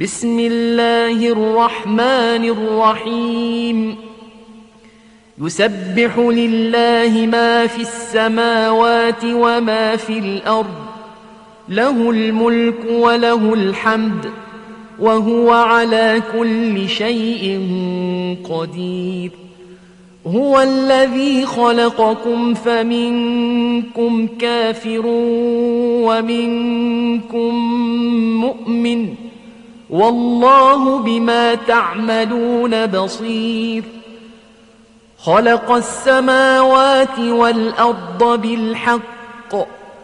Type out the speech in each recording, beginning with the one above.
بسم الله الرحمن الرحيم يسبح لله ما في السماوات وما في الأرض له الملك وله الحمد وهو على كل شيء قدير هو الذي خلقكم فمنكم كافر ومنكم مؤمن والله بما تعملون بصير خلق السماوات والأرض بالحق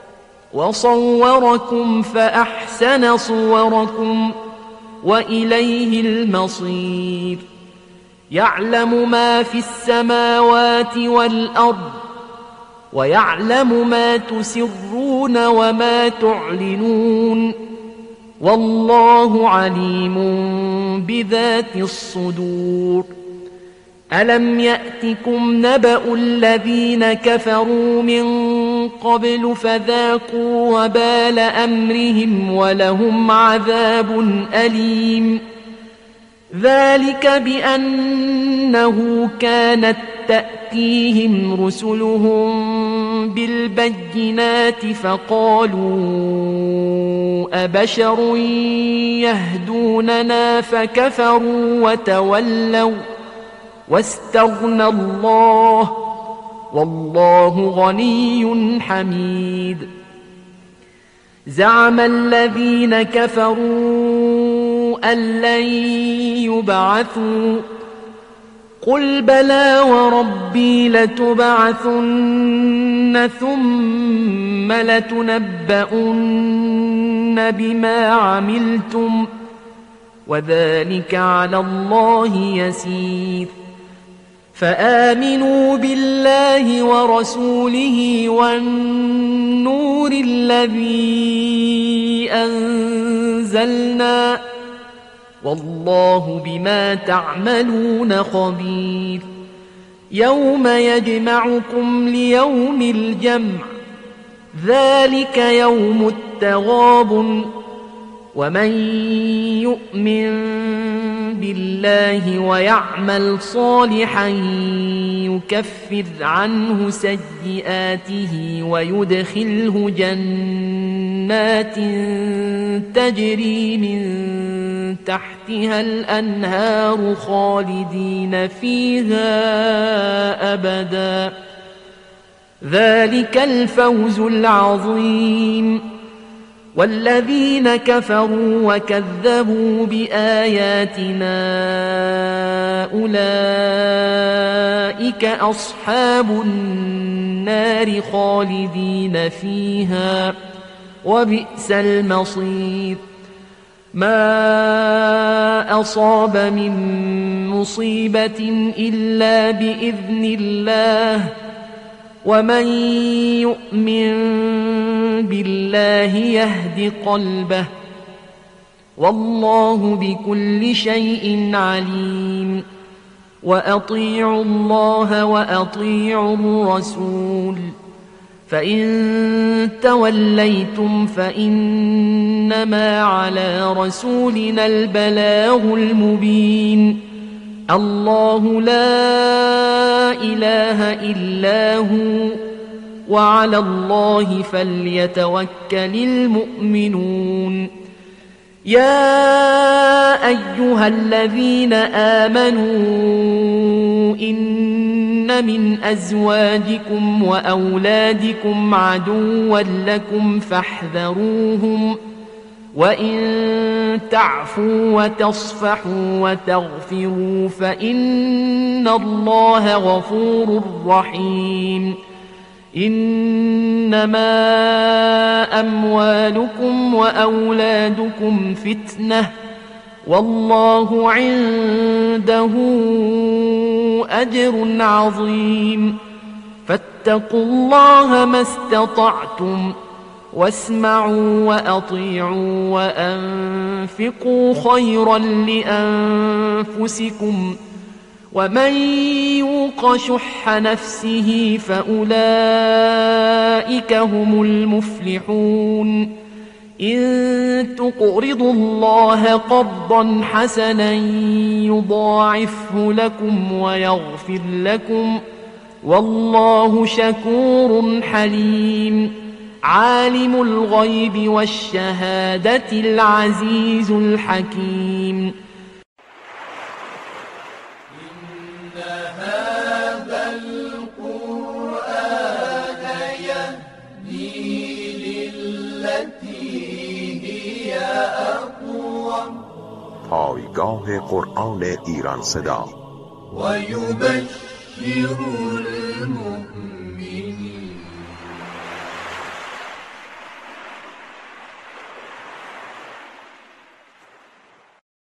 وصوركم فأحسن صوركم وإليه المصير يعلم ما في السماوات والأرض ويعلم ما تسرون وما تعلنون والله عليم بذات الصدور ألم يأتكم نبأ الذين كفروا من قبل فذاقوا وبال أمرهم ولهم عذاب أليم ذلك بأنه كانت تأتيهم رسلهم بالبينات فقالوا أبشر يهدوننا فكفروا وتولوا واستغنى الله والله غني حميد زعم الذين كفروا أن لن يبعثوا قل بلى وربي لتبعثن ثم لتنبؤن بما عملتم وذلك على الله يسير فآمنوا بالله ورسوله والنور الذي أنزلنا والله بما تعملون خبير يوم يجمعكم ليوم الجمع ذلك يوم التغابن ومن يؤمن بالله ويعمل صالحا يكفر عنه سيئاته ويدخله جنات تجري من تحتها الأنهار خالدين فيها أبدا ذلك الفوز العظيم والذين كفروا وكذبوا بآياتنا أولئك أصحاب النار خالدين فيها وبئس المصير ما أصاب من مصيبة إلا بإذن الله ومن يؤمن بالله يهد قلبه والله بكل شيء عليم وأطيعوا الله وأطيعوا الرسول فإن توليتم فإنما على رسولنا البلاغ المبين الله لا إله إلا هو وعلى الله فليتوكل المؤمنون يا أيها الذين آمنوا إن من أزواجكم وأولادكم عدوا لكم فاحذروهم وإن تعفوا وتصفحوا وتغفروا فإن الله غفور رحيم إنما أموالكم وأولادكم فتنة والله عنده أجر عظيم فاتقوا الله ما استطعتم واسمعوا وأطيعوا وأنفقوا خيرا لأنفسكم ومن يوق شح نفسه فأولئك هم المفلحون إن تقرضوا الله قرضا حسنا يضاعفه لكم ويغفر لكم والله شكور حليم عالم الغيب والشهادة العزيز الحكيم. إن هذا القرآن يهدي للتي هي أقوم. پایگاه قرآن ایران صدا و یبشر المؤمنین